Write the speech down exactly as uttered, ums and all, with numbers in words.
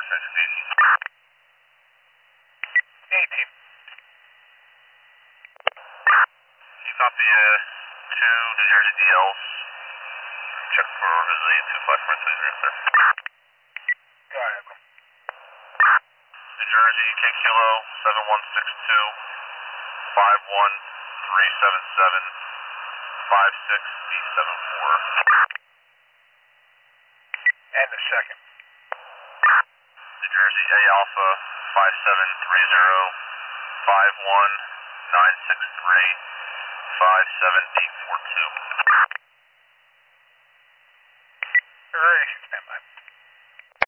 Texas eighteen. eighteen. Can you copy uh, two New Jersey D Ls? Check for visibility two five four three zero six. Go ahead. New Jersey, K Kilo, seven one six two, five one three seven seven, five six eight seven four. And the second. New Jersey, A Alpha, five seven three zero, five one nine six three, five seven eight four two. Ready, stand by.